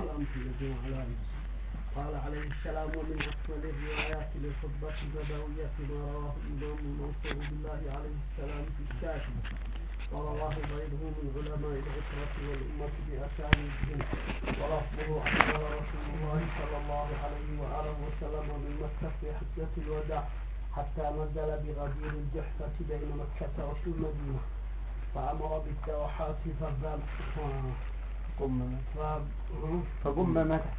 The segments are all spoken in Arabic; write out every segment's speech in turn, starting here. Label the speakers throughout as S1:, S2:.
S1: الذين على أنفسهم. قال عليه السلام: ومن أكمل الروايات للخطبة النبوية ما رواه الإمام المنصور بالله عليه السلام في الشافعي، ورواه غيره من علماء العترة والأمة بأسانيدهم، ولفظه أنزل رسول الله صلى الله عليه وآله وسلم من مكة في حجة الوداع حتى نزل بغدير الجحفة بين مكة والمدينة، فأمر بالدوحات فقم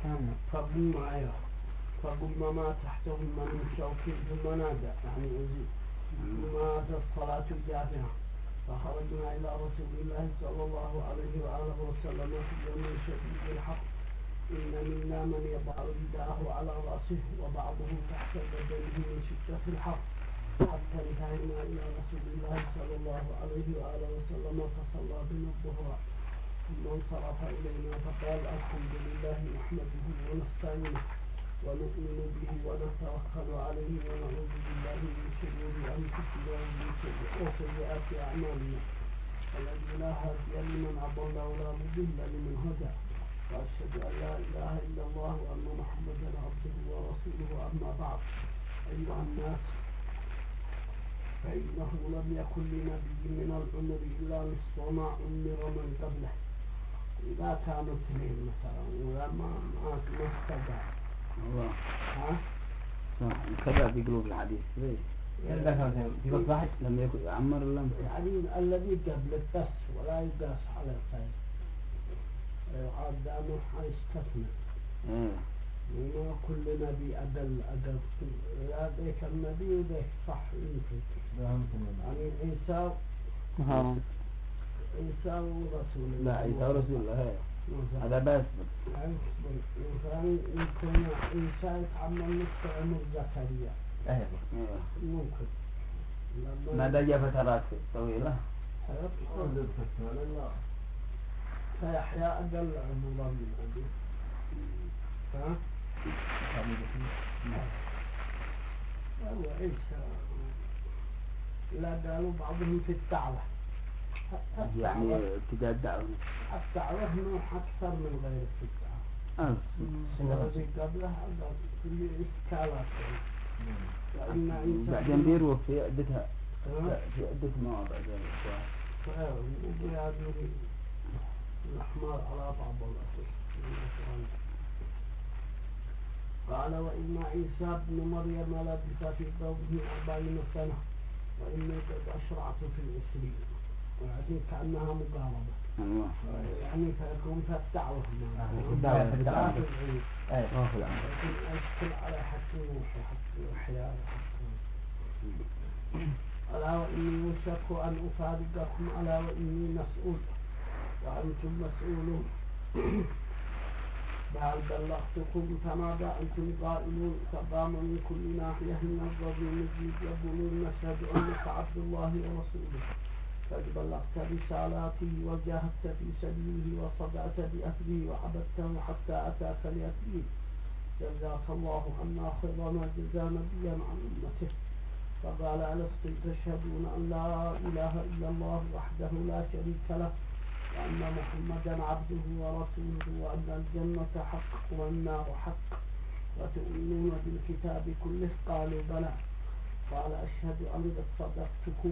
S1: ما تحتهن من شوك ثم نادى يعني أزيد ثم أتى الصلاة الجافعة، فخرجنا إلى رسول الله صلى الله عليه وآله وسلم في يوم شديد الحر، إن منا من يضع رداءه على رأسه وبعضهم تحت بدنه من شدة الحر، حتى انتهينا إلى رسول الله صلى الله عليه وآله وسلم فصلى بنا الظهر، ثم انصرف إلينا فقال: الحمد لله نحمده ونستعينه ونؤمن به ونتوكل عليه ونعوذ بالله من شرور أنفسنا ومن سيئات أعمالنا، الذي لا هادي لمن أضل ولا مضل لمن هدى، وأشهد أن لا إله إلا الله وأن محمدا عبده ورسوله. أما بعد، أيها الناس، فإنه لم يكن لنبي من العمر إلا نصف ما عمر من قبله، إذا كانوا اثنين مثلا ولما ما استدعى
S2: الله كذا بيقولوا في الحديث ليش؟ في وقت واحد لم يكن يعمر لم
S1: يعني الذي قبل بس ولا يقاس على الخير، يعاد دامه يستثنى. وما كل نبي أدل لا ذيك النبي وذيك صح يمكن يعني عيسى ورسول الله.
S2: لا عيسى ورسول الله هذا بس
S1: مثلا يمكن عيسى يتعمل نصف عمر زكريا ممكن
S2: ما دجى فترات طويلة
S1: فيحيى أقل عمرا من أبي وعيسى لا قالوا بعضهم في الدعوة
S2: يعني ابتداء الدعوة
S1: نوع أكثر من غير في الدعوة الذي قبلها في إشكالات
S2: بعدين بيروح في عدة مواضع
S1: وبيعدوا الأحمر على بعض الأسس. قال: وإن عيسى ابن مريم لبث في قومه 40 سنة وإني قد أشرعت في الإسلام، يعني كأنها مقاربة يعني فيكون في الدعوة في أشكل على حق نوح وحق إحياء ألا وإني وشك أن أفارقكم ألا وإني مسؤول وأنتم مسؤولون، فهل بلغتكم فماذا أنتم قائلون؟ فقام من كل ناحية من الرجل المجيد يقولون: نشهد أنك عبد الله ورسوله، قد بلغت رسالاتي وجاهدت في سبيله وصدعت بأهله وعبدته حتى أتاك اليقين، جزاك الله عنا خير ما جزى نبيا عن أمته. فقال: ألستم تشهدون أن لا إله إلا الله وحده لا شريك له وأن محمدا عبده ورسوله وأن الجنة حق والنار حق وتؤمنون بالكتاب كله؟ قالوا: بلى. قال: أشهد أن صدقتكم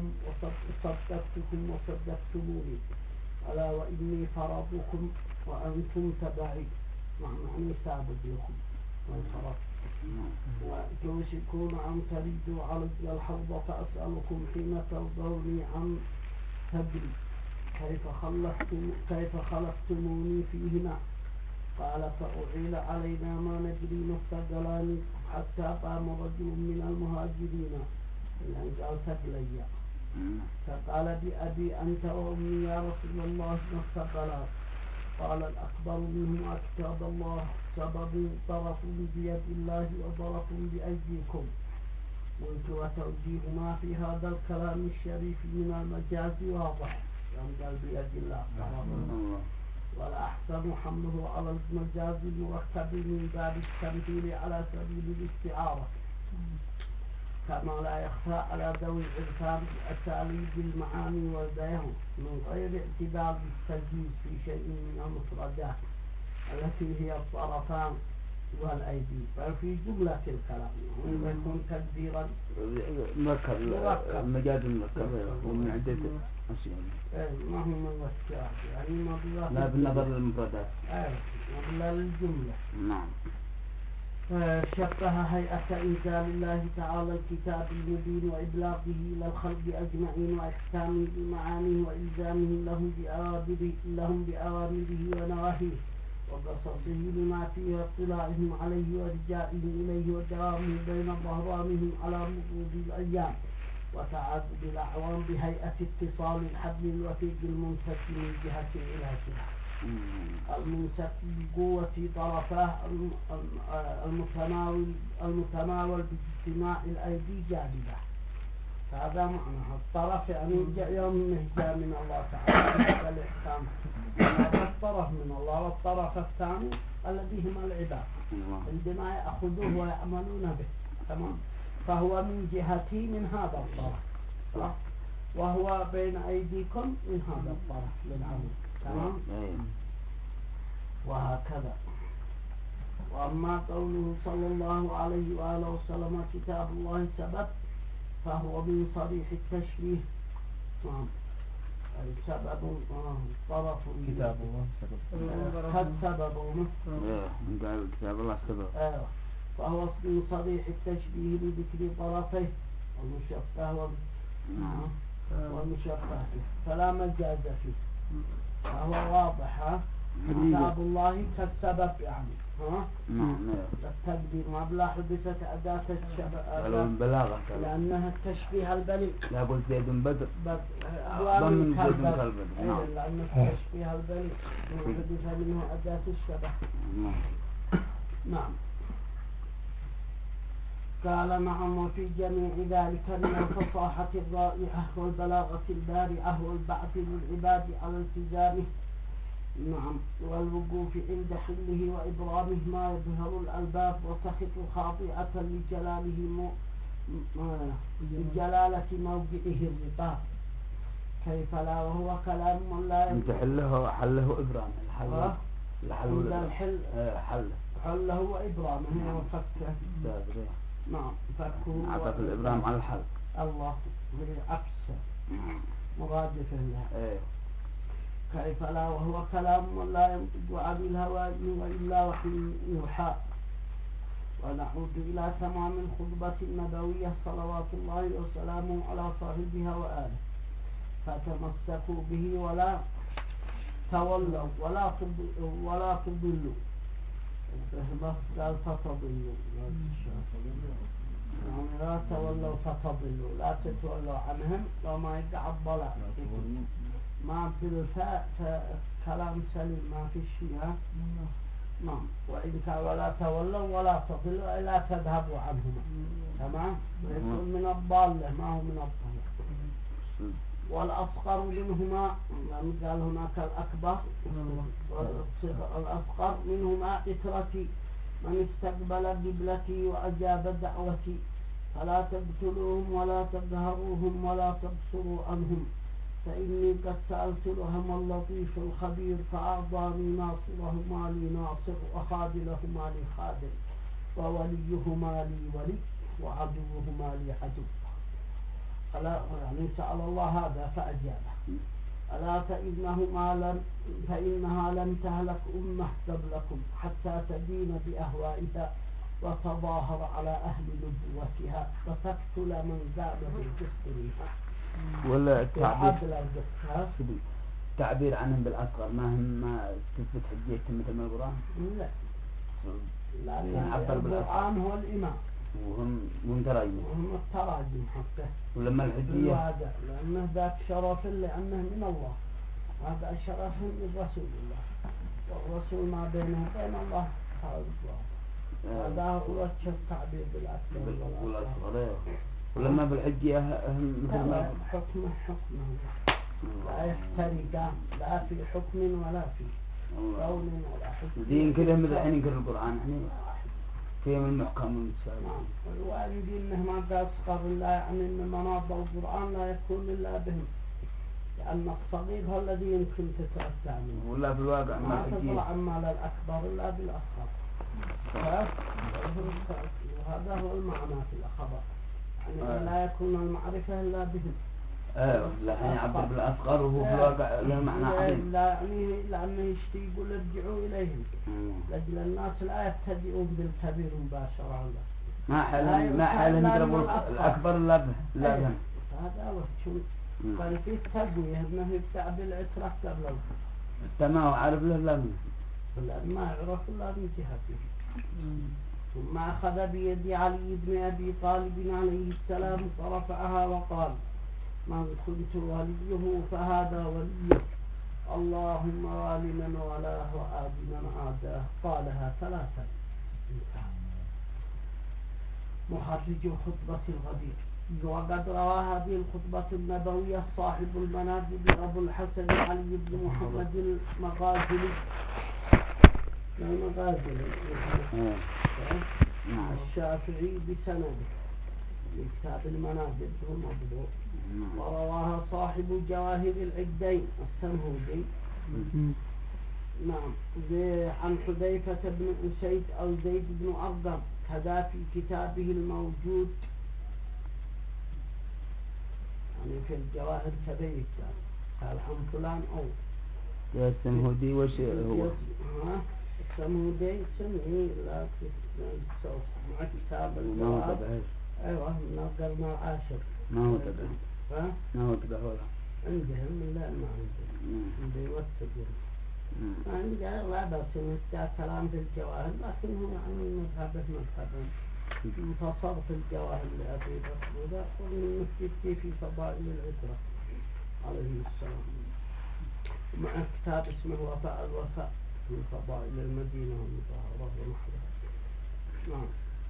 S1: وصدقتموني، ألا وإني فرضكم وأنتم تبعي، يعني سابق لكم والفرض، وتوشكون أن تريدوا علي الحوض فأسألكم حين ترضوني عن تدري كيف خلفتموني فيهما. قال: فأعيل علينا ما ندري نستقلان حتى قام رجل من المهاجرين يعني قال تقلي، فقال: بأبي أنت وأمي يا رسول الله نستقلان. قال: الأكبر منهما كتاب الله، سبب طرف بيد الله وطرف بأيديكم. قلت: وتوجيه ما في هذا الكلام الشريف من المجاز واضح، يعني قال بيد الله ولا أحسن حمله على المجاز المركب من باب التمثيل على سبيل الاستعارة، كما لا يخفى على ذوي العرفان بأساليب المعاني والبيان من غير اعتبار بالتجويز في شيء من المفردات، التي هي الطرفان والأيدي، بل في جملة الكلام يكون تقديرا
S2: مركب مجاز مركب ومن عدة أشياء.
S1: ما هو من الاشتراك يعني ما
S2: لا بالنظر للمفردات.
S1: ولا للجملة.
S2: نعم.
S1: شبه هيئة إنزال الله تعالى الكتاب المبين وإبلاغه إلى الخلق أجمعين وإحكامه بمعانيه وإلزامه لهم بأوامره ونواهيه وقصصه لما فيه اطلاعهم عليه ورجائهم إليه ودوامهم بين ظهرانهم على مرور الأيام وتعدد الأعوام بهيئة اتصال الحبل الوثيق الممسك من جهة إلى جهة الممسك بقوة طرفاه المتناول باجتماع الأيدي جانبه. هذا معنى الطرف يعني يوم جاء من الله تعالى الإحكام، هذا الطرف من الله، والطرف الثاني الذي هم العباد عندما يأخذوه ويعملون به. تمام. فهو من جهتي من هذا الطرف وهو بين أيديكم من هذا الطرف للعمل. تمام. وهكذا. وأما قوله صلى الله عليه وآله وسلم كتاب الله سبب فهو من صريح التشبيه. سبب طرف
S2: كتاب الله سبب
S1: قد سبب
S2: قال كتاب الله سبب.
S1: فهو من صريح التشبيه بذكر طرفيه والمشبه والمشبه فلا مجاز فيه، فهو واضح. كتاب الله كالسبب يعني التقدير ما بلا حدثت أداة
S2: البلاغة
S1: لأنها التشبيه البليغ.
S2: لا قلت زيد بدر
S1: ضمن كالبدر لأنه التشبيه البليغ حدث منه أداة الشبه. نعم. قال نعم. وفي جميع ذلك من الفصاحة الرائعة والبلاغة البارعة والبعث للعباد على التزامه. نعم. والوقوف عند حله وإبرامه ما يظهر الألباب وتخط خاضعة لجلالة موضعه الرباط. كيف لا وهو كلام لا
S2: انت حله إبرام
S1: حله وإبرامه وفكه. نعم. فكه
S2: عطف الإبرام على الحل.
S1: الله بالعكس مرادفه لها. كيف لا وهو كلام لا ينطق عن الهوى وإلا وحي يوحى. ونعود إلى تمام الخطبة النبوية صلوات الله وسلامه على صاحبها وآله. فتمسكوا به ولا تولوا ولا تضلوا. قال فتضلوا يعني لا تولوا فتضلوا، لا تتولوا عنهم وما يقع الضلال. ما بالفاء كلام سليم ما في شيء. نعم. وإن كان ولا تولوا ولا تضلوا لا تذهبوا عنهما. تمام. يكون من الضالة ما هو من الضالة. والأصغر منهما قال هناك الأكبر الأصغر منهما إترتي من استقبل قبلتي وأجاب دعوتي فلا تقتلوهم ولا تقهروهم ولا تبصروا عنهم فإني قد سألت لهم اللطيف الخبير فأعطاني ناصرهما لي ناصر وخاذلهما لي خاذل ووليهما لي ولي وعدوهما لي عدو. ألا يعني سأل الله هذا فأجابه. ألا فإنها لن تهلك أمة قبلكم حتى تدين بأهوائها وتظاهر على أهل نبوتها وتقتل من قام بالقسط منها.
S2: ولا التعبير عنهم بالأصغر ما تثبت حجيتهم مثل ما القرآن؟
S1: لا. لأن القرآن هو الإمام
S2: وهم تراجم.
S1: وهم التراجم حقه.
S2: ولما الحجية
S1: لأنه ذاك شرف لأنه من الله، هذا شرف من رسول الله، والرسول ما بينه وبين الله هذا هو التعبير بالأصغر.
S2: ولما بالحجية
S1: لا حكمه لا يفترقان لا في حكم ولا في قول ولا حكم.
S2: دين كده مثل حين يقرأ القرآن يعني فيه من المحكم
S1: والمتشابه. والوالدين إنه ما قال أصغر الله يعني إن مناط القرآن لا يكون إلا بهم لأن الصغير هو الذي يمكن تتأتى منه
S2: ولا في الواقع
S1: ما
S2: ما تجي.
S1: تطلع مال الأكبر إلا بالأصغر. وهذا هو المعنى في الخبر، يعني لا يكون المعرفة إلا بهم.
S2: لكن يعبر بالأصغر وهو في الواقع له معنى عظيم.
S1: لا يعني لأنه يشتي يقول ارجعوا إليهم، لأجل الناس لا يبتدئون بالكبير مباشرة.
S2: ما حالهم يضربوا الأكبر إلا به.
S1: هذا وجه. كان في تقوية أنه يبدأ بالعترة قبل
S2: ما هو عارف له إلا منه.
S1: ما يعرف إلا من جهته. ثم أخذ بيد علي بن أبي طالب عليه السلام فرفعها وقال: من كنت وليه فهذا وليه، اللهم وال من والاه وآد من عاداه. قالها ثلاثا. انتهى. مخرج خطبة الغدير. وقد روى هذه الخطبة النبوية صاحب المناقب أبو الحسن علي بن محمد المغازلي الشافعي بسنده لكتاب المناقب المضبوط. ورواها صاحب جواهر العقدين السمهودي نعم عن حذيفة بن أسيد أو زيد بن أرقم كذا في كتابه الموجود يعني في الجواهر كذلك قال عن فلان أو
S2: السمهودي وش هو؟
S1: السمهودي سمعي لا مع كتاب الجواهر. أيوة من القرن العاشر.
S2: ما هو تبع. ما هو تبع ولا
S1: عندهم لا ما عندهم بيوثقون عندي لا بس نستع كلام في الجواهر لكن هو يعني مذهبه مذهبا انتصر في الجواهر لأبي بكر وذا والمفتي في فضائل العترة عليه السلام مع كتاب اسمه وفاء الوفاء في فضائل المدينة المطهرة ونحوها. نعم.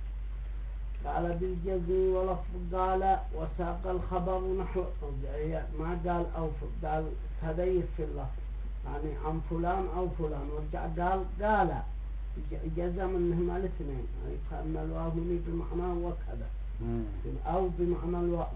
S1: قال بالجزم ولفظ قال وساق الخبر نحو ما قال أو قال تدير في الله يعني عن فلان أو فلان ورجع قال جزم إنهما الاثنين يعني كأن الواو بمعنى وكذا أو بمعنى الواو.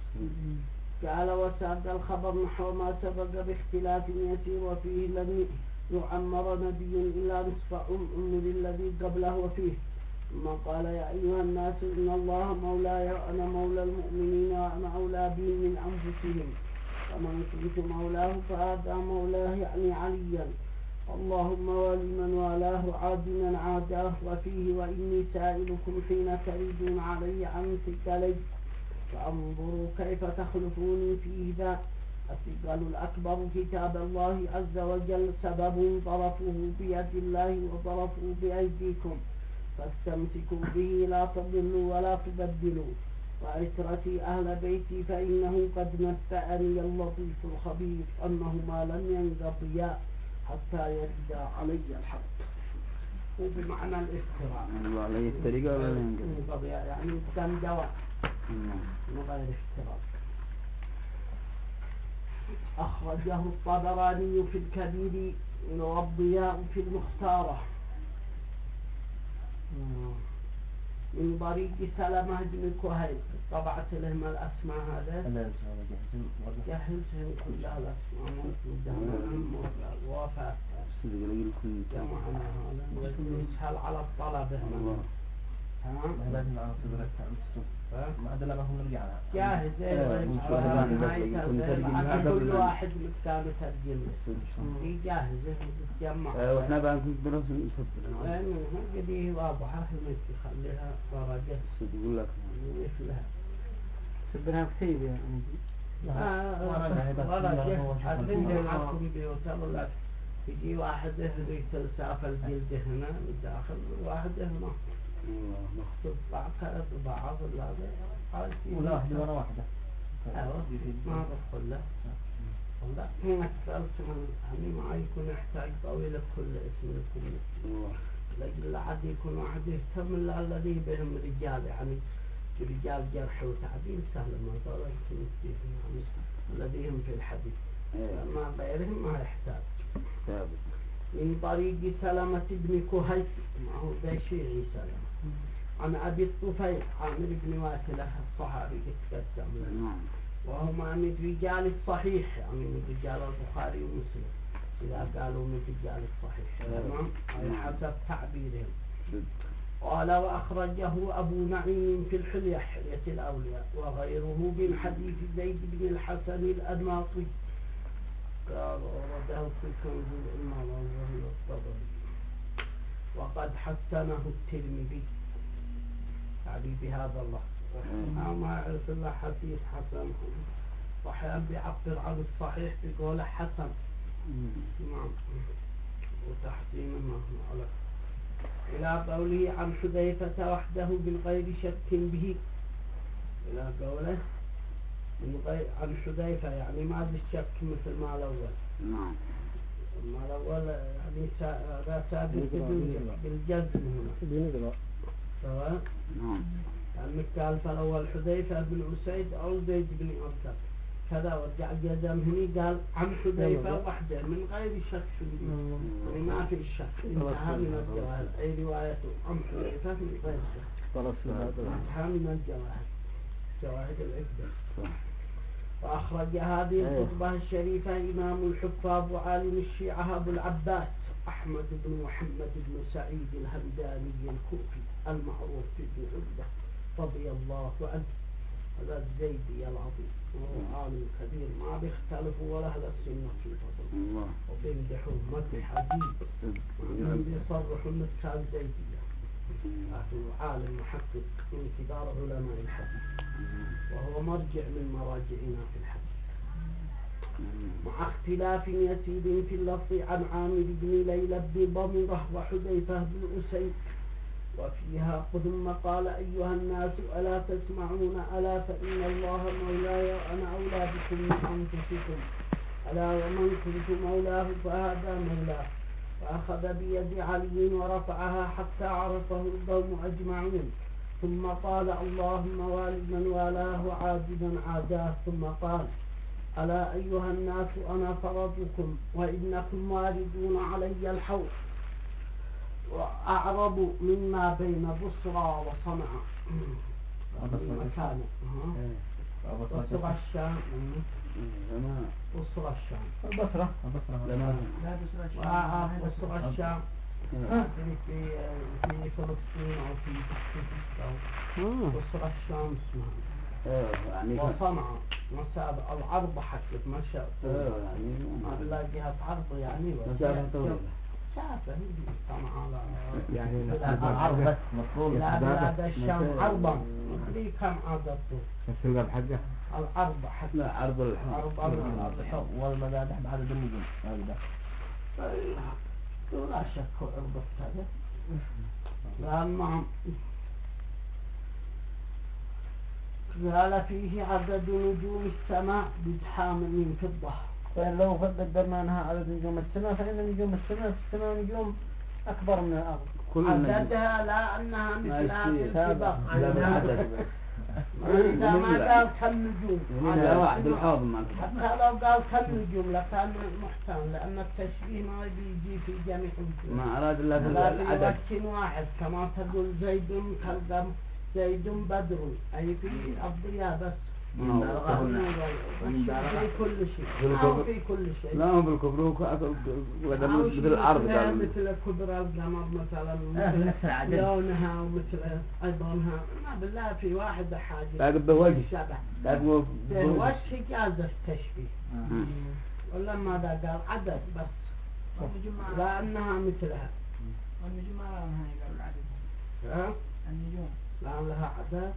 S1: قال وساق الخبر نحو ما سبق باختلاف يسير وفيه لم يعمر نبي إلا نصف عمر الذي قبله وفيه. ثم قال يا أيها الناس إن الله مولاي وأنا مولى المؤمنين وأنا أولى بهم من أنفسهم فمن كنت مولاه فهذا مولاه يعني عليا اللهم ولمن والاه عاد من عاداه. وفيه وإني سائلكم حين تريدون علي عن ثقلي فانظروا كيف تخلفوني فيه ذا. الثقل الأكبر كتاب الله عز وجل سبب ضرفه بيد الله وضرفه بأيديكم فاستمسكوا به لا تضلوا ولا تبدلوا. وعترتي أهل بيتي فإنه قد نبأني اللطيف الخبير أنهما لن ينقضيا حتى يرد علي الحق. وبمعنى الافتراء
S2: الله عليه الطريقة ولا ينقضي
S1: يعني كان جواب من غير افتراء. أخرجه الطبراني في الكبير والضياء في المختارة من طريق سلمة بن كهيل. طبعت لهم الأسماء هذا جهزهم كلها الأسماء موجودة وفاة جمعنا هذا يسهل على الطلبة تمام
S3: ما أدري ما هم نرجع
S1: جاهز كل واحد مكان ترجم في جاهزة تجمع
S2: واحنا بقى نكون درس نسبر
S1: منها قديه واضحة يخليها درجة
S2: يقول لك
S1: مثلها
S3: سبرها كثير يعني
S1: درجة أدري معكم بيوتر لك يجي واحد يريد تلساف الجلد هنا داخل واحد هنا مخطوط بعضها بعض
S3: ولا واحدة ورا واحدة.
S1: أيوة ما بدخل له. والله ما أكثرت من يعني ما يكون يحتاج طويل كل اسم لكل لكن عاد يكون واحد يهتم الذي بهم رجال يعني رجال جرح وتعديل سهل ما صار يكون يعني الذي هم في الحديث ما غيرهم ما يحتاج. من طريق سلمة بن كهيل ما هو ذا شيعي سلمة عن أبي الطفيل عامر بن واسلة الصحابي يتقدم وهما من رجال الصحيح، يعني من رجال البخاري ومسلم إذا قالوا من رجال الصحيح، تمام؟ أي حسب تعبيرهم. قال وأخرجه أبو نعيم في الحلية، حلية الأولياء، وغيره من حديث زيد بن الحسن الأنماطي، قال ورده في كنز الإمام وهو الطبري، وقد حسنه الترمذي يعني بهذا اللفظ. ما يعرف إلا حديث حسن، وأحيانا بيعبر عن الصحيح بقول حسن، نعم، وتحسين مهما على إلى قوله عن حذيفة وحده من غير شك به، إلى قوله من غير عن حذيفة يعني ما بالشك مثل ما الأول.
S2: نعم.
S1: ما الأول يعني ثابت بالجزم هنا. سواء.
S2: نعم.
S1: يعني قال فالأول حذيفة بن أسيد أو زيد بن أركب كذا، ورجع الجزم هني قال عن حذيفة وحده من غير شك يعني ما في شك، انتهى من الجواهر. أي رواية عن حذيفة من غير شك انتهى من الجواهر، جواهر العدة. وأخرج هذه الخطبة الشريفة إمام الحفاظ وعالم الشيعة أبو العباس أحمد بن محمد بن سعيد الهمداني الكوفي المعروف بن عبدة رضي الله عنه، هذا الزيدي العظيم وهو عالم كبير ما بيختلفوا ولا أهل السنة في فضله وبيمدحوا مدح عجيب، وهم بيصرحوا إنه كان زيدية، لكن عالم محقق من كبار علماء الحديث، وهو مرجع من مراجعنا في الحديث، مع اختلاف يسير في اللفظ عن عامر بن ليلى بن ضمرة وحذيفة بن أسيد، وفيها ثم قال أيها الناس ألا تسمعون ألا فإن الله مولاي وأنا أولى بكم من أنفسكم، ألا ومن كنت مولاه فهذا مولاه، فأخذ بيد علي ورفعها حتى عرفه القوم أجمعون، ثم قال اللهم وال من والاه وعاد من عاداه، ثم قال ألا أيها الناس أنا فرضكم وإنكم واردون علي الحوض، وأعرب مما بين بصرى وصنعاء مكانه بصرى الشام، بصرى الشام
S3: بصرة
S1: بصرى الشام في فلسطين أو في بصرى الشام اسمها، وصنعاء مسافة العرض حقت مشى ما بالله جهة عرض يعني شافه صنعاء
S3: يعني
S1: العرض بس مطلوب لا بلاد الشام عرضا مدري كم عددته
S3: السلقة بحقه
S1: العرض حق
S2: لا عرض
S1: الحق والمذابح بعدد النجوم هذا لا شك عرض هذا لأن قال فيه عدد نجوم السماء بدحام من فضة، فإن لو قدرنا أنها عدد نجوم السماء فإن نجوم السماء في السماء نجوم أكبر من الأرض، عددها لا أنها مثل هذه الكبار إذا ما قال كم نجوم
S2: واحد الحوض ما
S1: حتى لو قال كم نجوم لكان محتمل، لأن التشبيه ما بيجي في جميع النجوم
S2: ما أراد إلا
S1: في وقت واحد، كما تقول زيد كالقمر زيد بدر أي في الضياء بس في كل شيء أو في كل شيء
S2: لا هو بالكبر هو مثل الأرض
S1: مثل كبر القمر مثلا مثل لونها ومثل أيضونها ما بالله في واحد حاجة
S2: لا قد بوجه لا قد
S1: وجه جاز التشبيه ولما ذا قال عدد بس لا أنها مثلها
S4: والنجوم ما لها يقال العدد النجوم
S1: لا لها عدد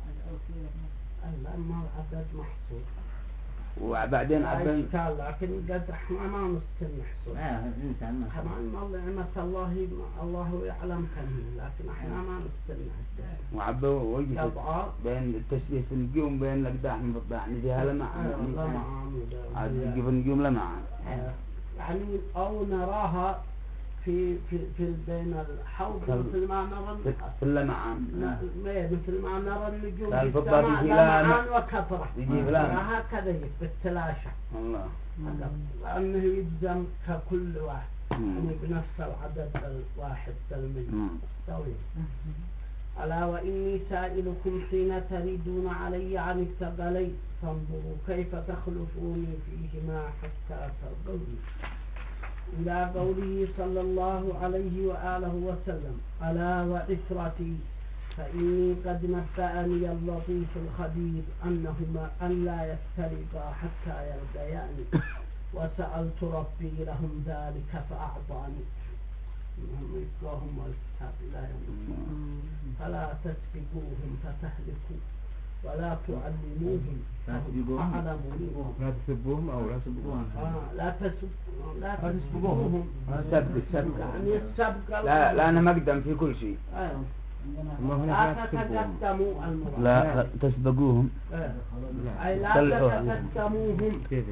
S1: لا ما العدد محصور
S2: وبعدين عدد
S1: لكن قد احنا ما نستن نحصر كمان الله نعمة الله يعلم كم، لكن احنا ما نستن نحصر
S2: وعبوا وجه بين التشبيه في النجوم بين الأقداح يعني فيها لمعان عاد في النجوم لمعان
S1: يعني أو نراها في بين الحوض مثل ما نرى
S2: في اللمعان
S1: مثل ما نرى النجوم
S2: في
S1: السماء لمعان وكثرة هكذا بالتلاشى
S2: الله
S1: لأنه يلزم ككل واحد يعني بنفس العدد الواحد بالمية طويل ألا وإني سائلكم حين تريدون علي عن الثقلين فانظروا كيف تخلفوني فيهما حتى ترضوني إلى قوله صلى الله عليه وآله وسلم ألا وعثرتي فإني قد نبأني اللطيف الخبير أنهما أن لا يفترقا حتى يرضياني وسألت ربي لهم ذلك فأعطاني اللهم والكتاب لا يموتون فلا تسبقوهم فتهلكوا ولا تعلموهم فأعلموا
S5: لا تسبوهم أو لا تسبوهم
S1: لا تسبقوهم
S2: سبق
S1: يعني السبق
S2: لا أنا مقدم في كل شيء.
S1: أيوه.
S5: أما هنا
S1: لا
S5: لا تسبوهم
S1: تتقدموا المراد
S2: لا تسبقوهم.
S1: أي لا تتقدموهم
S5: كيف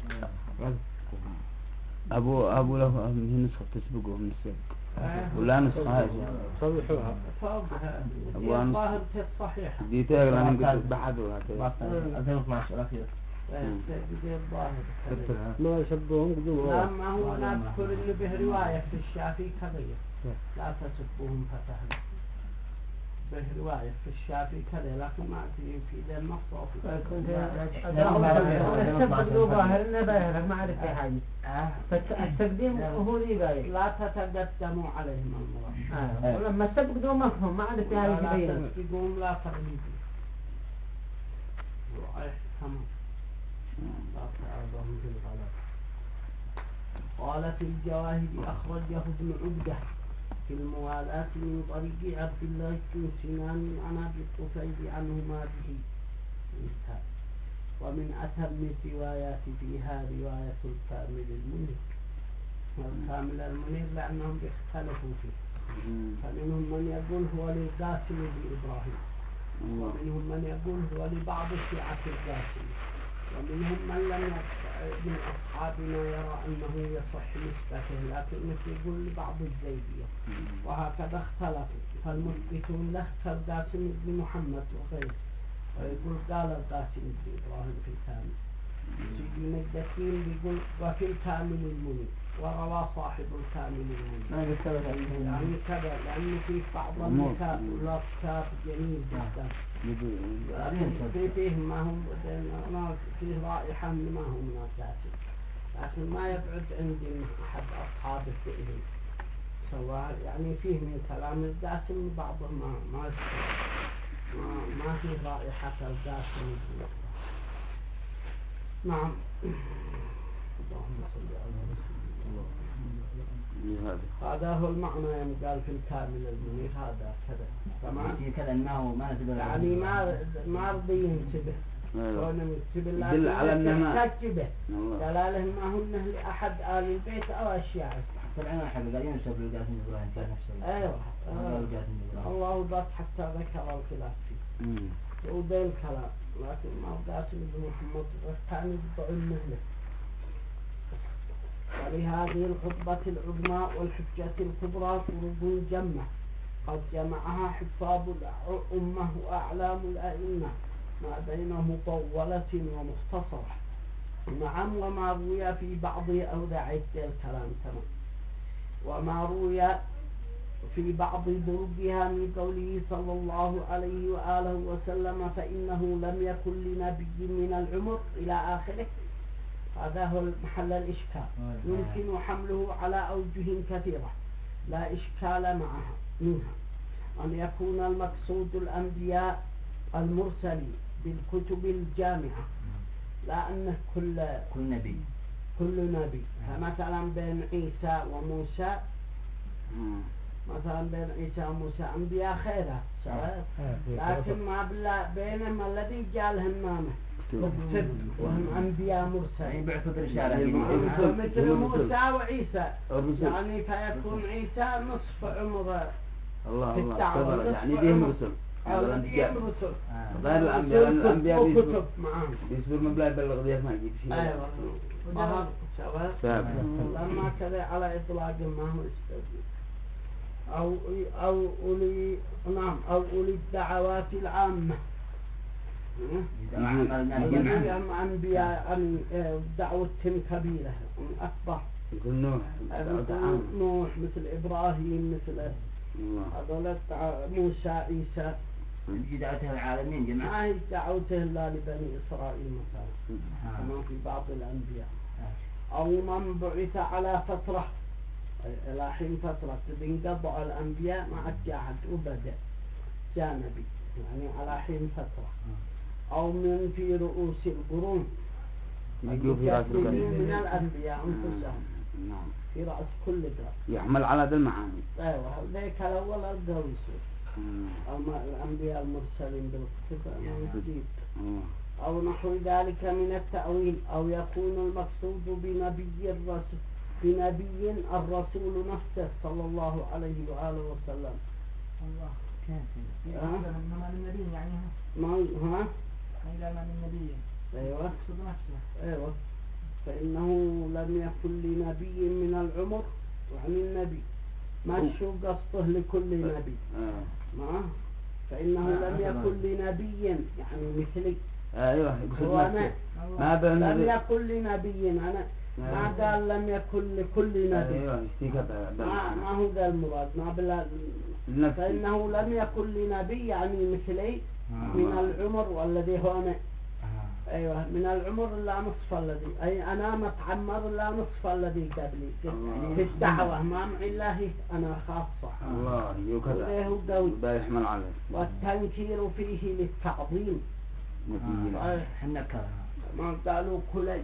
S2: أبو له من نسخة تسبقهم من السبق ولا نسخة هذه
S5: صلحوها
S1: فوقها
S2: أبو أنس.
S1: الظاهر الصحيح
S2: دي تقرأ أنا قلت بحثوا هكذا
S3: 2012 الأخيرة
S1: بدي الظاهر
S5: ما يسبوهم قدوم
S1: لا ما هو نذكر اللي به رواية في الشافعي كذا لا تسبوهم فتهلكوا به رواية في الشافعي كذا لكن ما أدري في ذا النص أو
S3: السبق ظاهر إنه باهر ما عرف أي حاجة فالتقديم هو اللي قايل
S1: لا تتقدموا عليهم المراد
S3: ولما السبق ده مفهوم ما عرف أي
S1: لا
S3: حاجة
S1: تسبقوهم لا تغلبوا رواية تمام لا تعرضهم في الغلط. قال في الجواهر أخرجه ابن عبده في الموالاة من طريق عبد الله بن سنان عن أبي الطفيل عنهما به انتهى. ومن أتم الروايات فيها رواية الكامل المنير والكامل المنير لأنهم اختلفوا فيه فمنهم من يقول هو للقاسم بإبراهيم ومنهم من يقول هو لبعض شيعة القاسم ومنهم من لم من أصحابنا يرى أنه يصح نسبته لكن مثل يقول لبعض الزيدية وهكذا اختلفوا فالمثبتون له كالقاسم بن محمد وغيره ويقول قال القاسم بن إبراهيم في الكامل سيدي الدكين بيقول وفي الكامل المنير وروى صاحب الكامل المنير يعني كذا لأنه في بعض الكتاب ولا كتاب جميل جدا لكن فيه ما هو فيه رائحة ما هو من القاسم لكن ما يبعد عندي أحد أصحاب الفئه سواء يعني فيه من كلام القاسم بعضه ما فيه رائحة القاسم نعم اللهم صل على رسول الله هذا هو المعنى يعني قال في الكامل المنير هذا كذا تمام
S3: كذا ما هو ما نتبع
S1: يعني ما رضي ينتبه
S2: يدل على النماء
S1: تجبه دلاله ما هن لأحد آل البيت أو الشيعة
S3: طبعا أحد قال ينسب للقاسم إبراهيم كان نفسه
S1: أيوه الله ذات حتى ذكر الخلاف فيه وده الكلام لكن ما القاسم بن محمد كان يدعو المهلة ولهذه الخطبة العظمى والحجة الكبرى طرق جمة قد جمعها حفاظ الأمة وأعلام الأئمة ما بين مطولة ومختصرة نعم وما روي في بعض أودع الكلام تمام وما روي في بعض ضربها من قوله صلى الله عليه وآله وسلم فإنه لم يكن لنبي من العمر إلى آخره هذا هو محل الإشكال يمكن حمله على أوجه كثيرة لا إشكال معها منها أن يكون المقصود الأنبياء المرسلين بالكتب الجامعة لا أن كل نبي فمثلا بين عيسى وموسى مثلا بين عيسى وموسى أنبياء خيرة لكن ما بلا بينما الذي جاء لهم نامه مكتب وهم أنبياء مرسلين مثل موسى وعيسى يعني فيكون عيسى نصف عمره في الدعوة
S2: يعني ديهم رسل غير الأنبياء بيسبر مبلغ بلغ ذيك ما يجيب شيء
S1: أيوة ظهر سواء لما كذا على إطلاق ما هو يستوجب أو أولي الدعوات العامة أنبياء دعوة كبيرة أكبر
S2: مثل نوح
S1: مثل إبراهيم مثل هذول موسى عيسى
S3: دعوته العالمين جماعة.
S1: ما هي دعوته إلا لبني إسرائيل مثلا كما في بعض الأنبياء. أو من بعث على فترة إلى حين فترة بينقضوا الأنبياء مع الجاهد وبدأ جاء نبي يعني على حين فترة. أو من في رؤوس القرون من الأنبياء أنفسهم في رأس كل قرن
S2: يحمل على ذا المعاني.
S1: أيوة ذيك الأول القوي يصير. أما الأنبياء المرسلين بالاقتفاء نجيب. أو نحو ذلك من التأويل. أو يكون المقصود بنبي الرسول نفسه صلى الله عليه وآله وسلم.
S4: الله كافي. إنما النبي يعني
S1: ما ها؟
S4: إلى من النبي.
S1: أيوة.
S4: يقصد نفسه.
S1: أيوة. فإنه لم يكن لنبي من العمر يعني النبي ما شو قصده لكل نبي. ما فإنه لم يكن لنبي يعني مثلي.
S2: أيوة
S1: لم يكن لنبي أنا ما قال لم يكن لكل نبي.
S2: أيوة
S1: ما هو ذا المراد ما بلا. فإنه لم يكن لنبي يعني مثلي من العمر والذي هو أنا. أيوة من العمر لا نصف الذي أي أنا متعمر لا نصف الذي قبلي في الدعوة ما معي الله أنا خاصة.
S2: الله يكذا يحمل عليه.
S1: والتنكير فيه للتعظيم.
S3: النكرة
S1: ما قالوا كلي.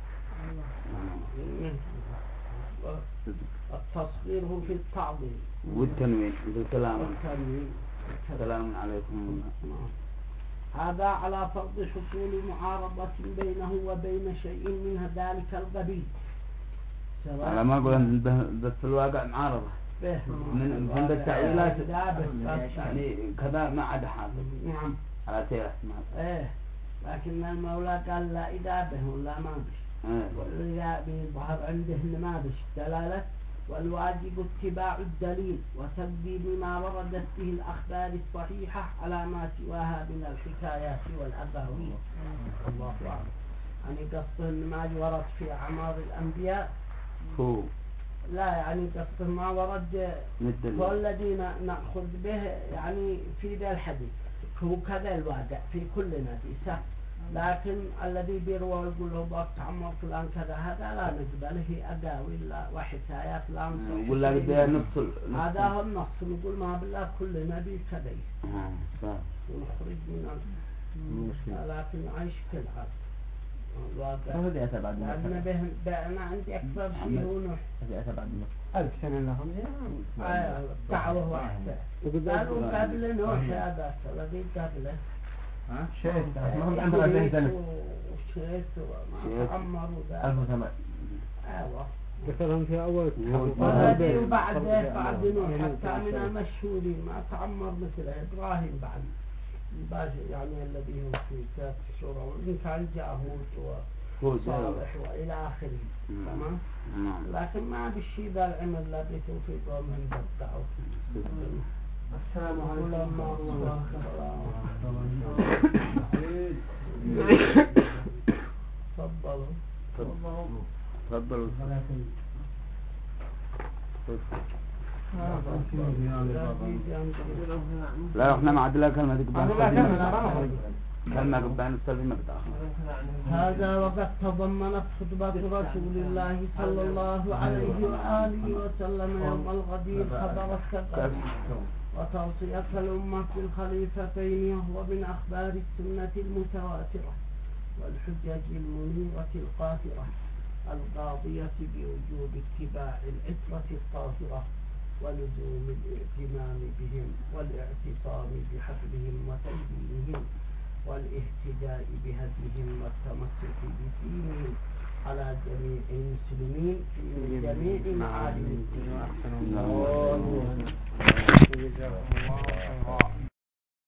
S1: التصغير هو في التعظيم.
S2: والتنوين في الكلام.
S1: السلام
S2: عليكم.
S1: هذا على فرض حصول معارضة بينه وبين شيء من ذلك القبيل.
S2: على ما أقول أن في الواقع معارضة من عند التأويلات يعني كذا ما عاد حاصل.
S1: نعم.
S2: على سير احتمال.
S1: إيه لكن المولى قال لا إذا ولا ما بش. والإذا بيظهر عنده ما بش دلالة. والواجب اتباع الدليل وتقديم ما وردت به الأخبار الصحيحة على ما سواها من الحكايات والأباويل. الله أعلم. يعني قصده ما ورد في أعمار الأنبياء
S2: هو
S1: لا يعني قصده ما ورد هو الذي نأخذ به يعني في ذا الحديث هو كذا الواقع في كل نبي. لكن الذي بيروى يقول له بقى تعمر فلان كذا هذا لا نقبله أقاويل وحكايات لا نصح.
S2: يقول لك ده نص
S1: هذا هو النص نقول ما بالله كل نبي كذا ونخرج من لكن عيش كل عاد الواقع. لأن بأنا عندي أكبر شيء هو نوح
S5: 1000 سنة لهم
S1: دعوة واحدة. قالوا قبل نوح هذا الذي قبله.
S5: شيخ ما عنده 40 سنة.
S1: شيخ ما تعمروا ذا
S5: 1008.
S1: أيوة.
S5: ذكرهم في أول.
S1: بعد نوح حتى من المشهورين ما تعمر مثل إبراهيم بعد يعني الذي هو في كتاب السورة وإن كان جاء هود وصالح وإلى آخره. تمام. لكن ما بالشيء ذا العمل الذي توفيقه من الدعوة. السلام عليكم ورحمة الله.
S2: تفضلوا. لا احنا ما عدنا كلمة كلمة قبان السلمة بتاعها.
S1: هذا وقد تضمنت خطبة رسول الله صلى الله عليه وآله وسلم يوم الغدير خبر الثقة وتوصية الأمة بالخليفتين وهو من أخبار السنة المتواترة والحجج المنيرة القاهرة القاضية بوجوب اتباع العترة الطاهرة ولزوم الاهتمام بهم والاعتصام بحبلهم وتدبيرهم والاهتداء بهديهم والتمسك بدينهم على جميع المسلمين في جميع معالم الدين